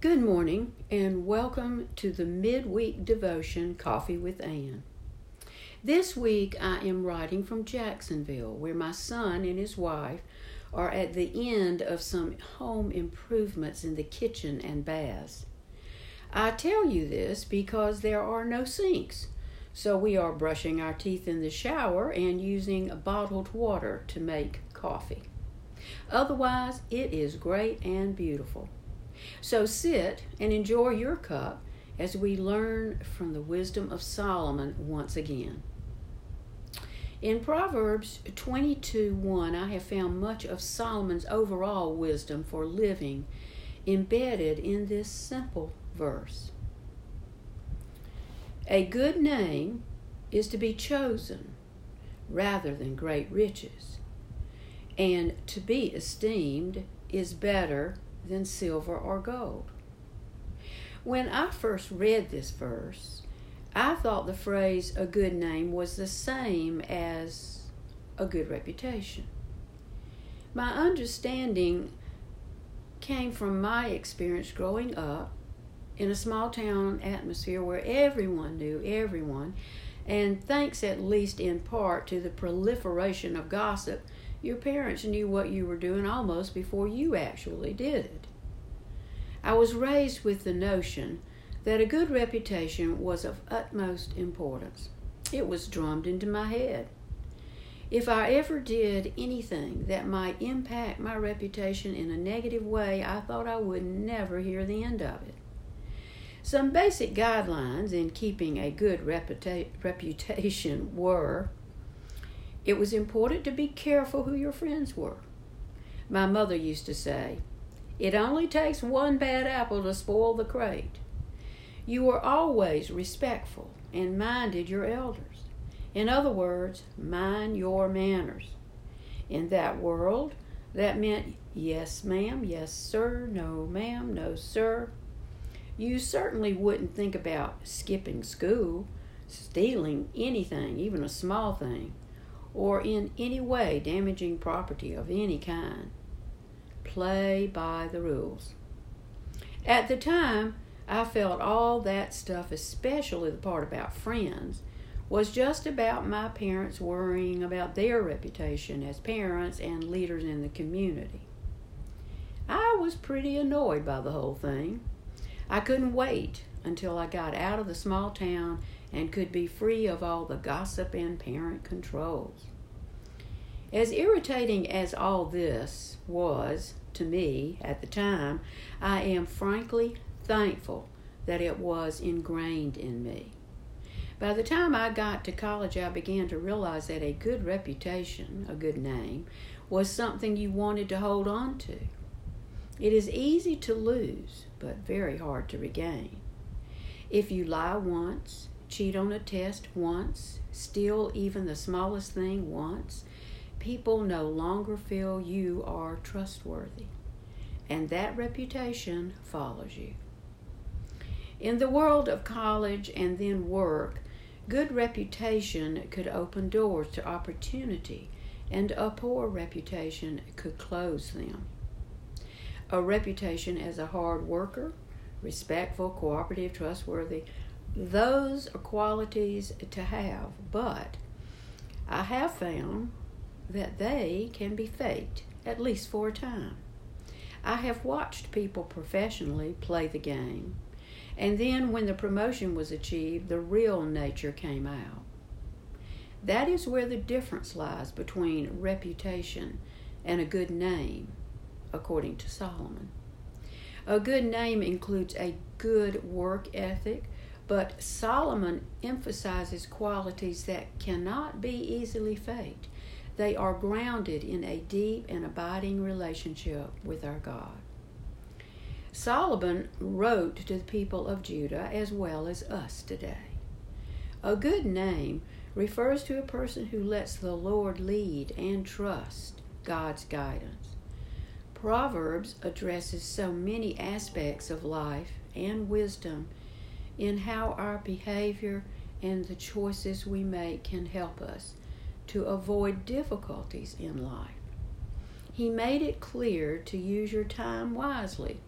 Good morning and welcome to the midweek devotion Coffee with Ann. This week I am writing from Jacksonville, where my son and his wife are at the end of some home improvements in the kitchen and baths. I tell you this because there are no sinks, so we are brushing our teeth in the shower and using bottled water to make coffee. Otherwise, it is great and beautiful. So sit and enjoy your cup as we learn from the wisdom of Solomon once again. In Proverbs 22:1, I have found much of Solomon's overall wisdom for living embedded in this simple verse. A good name is to be chosen rather than great riches, and to be esteemed is better than silver or gold. When I first read this verse, I thought the phrase a good name was the same as a good reputation. My understanding came from my experience growing up in a small town atmosphere where everyone knew everyone, and thanks at least in part to the proliferation of gossip, your parents knew what you were doing almost before you actually did it. I was raised with the notion that a good reputation was of utmost importance. It was drummed into my head. If I ever did anything that might impact my reputation in a negative way, I thought I would never hear the end of it. Some basic guidelines in keeping a good reputation were: it was important to be careful who your friends were. My mother used to say, "It only takes one bad apple to spoil the crate." You were always respectful and minded your elders. In other words, mind your manners. In that world, that meant yes, ma'am, yes, sir, no, ma'am, no, sir. You certainly wouldn't think about skipping school, stealing anything, even a small thing, or in any way damaging property of any kind. Play by the rules. At the time, I felt all that stuff, especially the part about friends, was just about my parents worrying about their reputation as parents and leaders in the community. I was pretty annoyed by the whole thing. I couldn't wait until I got out of the small town and could be free of all the gossip and parent controls. As irritating as all this was to me at the time, I am frankly thankful that it was ingrained in me. By the time I got to college, I began to realize that a good reputation, a good name, was something you wanted to hold on to. It is easy to lose, but very hard to regain. If you lie once, cheat on a test once, steal even the smallest thing once, people no longer feel you are trustworthy, and that reputation follows you. In the world of college and then work, good reputation could open doors to opportunity, and a poor reputation could close them. A reputation as a hard worker, respectful, cooperative, trustworthy, those are qualities to have, but I have found that they can be faked, at least for a time. I have watched people professionally play the game, and then when the promotion was achieved, the real nature came out. That is where the difference lies between reputation and a good name, according to Solomon. A good name includes a good work ethic, but Solomon emphasizes qualities that cannot be easily faked. They are grounded in a deep and abiding relationship with our God. Solomon wrote to the people of Judah as well as us today. A good name refers to a person who lets the Lord lead and trust God's guidance. Proverbs addresses so many aspects of life and wisdom in how our behavior and the choices we make can help us to avoid difficulties in life. He made it clear to use your time wisely,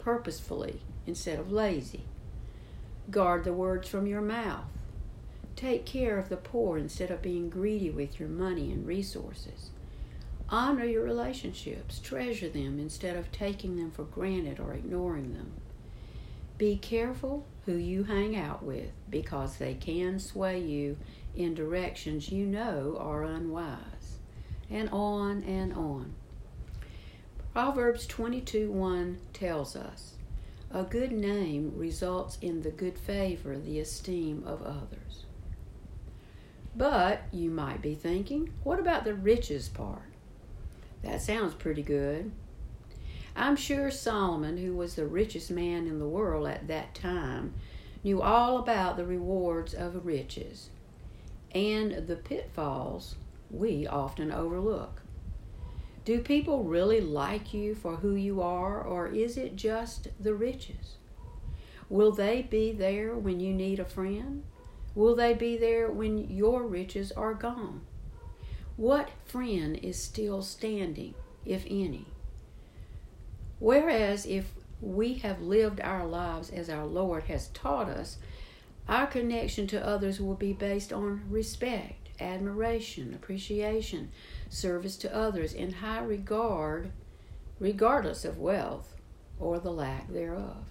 purposefully instead of lazy. Guard the words from your mouth. Take care of the poor instead of being greedy with your money and resources. Honor your relationships. Treasure them instead of taking them for granted or ignoring them. Be careful who you hang out with because they can sway you in directions you know are unwise. And on and on. Proverbs 22:1 tells us, a good name results in the good favor, the esteem of others. But you might be thinking, what about the riches part? That sounds pretty good. I'm sure Solomon, who was the richest man in the world at that time, knew all about the rewards of riches and the pitfalls we often overlook. Do people really like you for who you are, or is it just the riches? Will they be there when you need a friend? Will they be there when your riches are gone? What friend is still standing, if any? Whereas if we have lived our lives as our Lord has taught us, our connection to others will be based on respect, admiration, appreciation, service to others, and high regard, regardless of wealth or the lack thereof.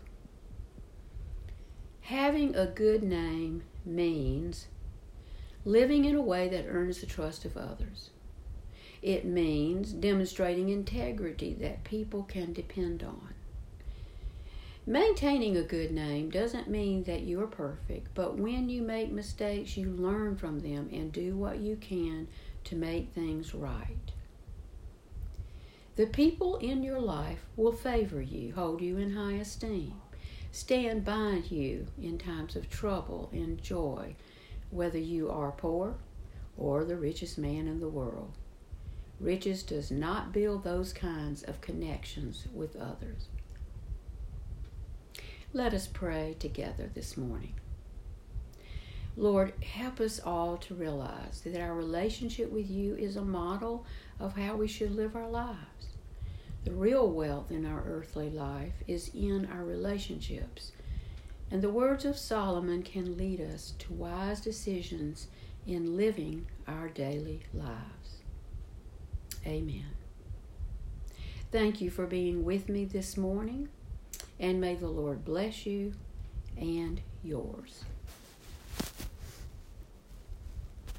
Having a good name means living in a way that earns the trust of others. It means demonstrating integrity that people can depend on. Maintaining a good name doesn't mean that you are perfect, but when you make mistakes, you learn from them and do what you can to make things right. The people in your life will favor you, hold you in high esteem, stand by you in times of trouble and joy, whether you are poor or the richest man in the world. Riches does not build those kinds of connections with others. Let us pray together this morning. Lord, help us all to realize that our relationship with you is a model of how we should live our lives. The real wealth in our earthly life is in our relationships, and the words of Solomon can lead us to wise decisions in living our daily lives. Amen. Thank you for being with me this morning, and may the Lord bless you and yours.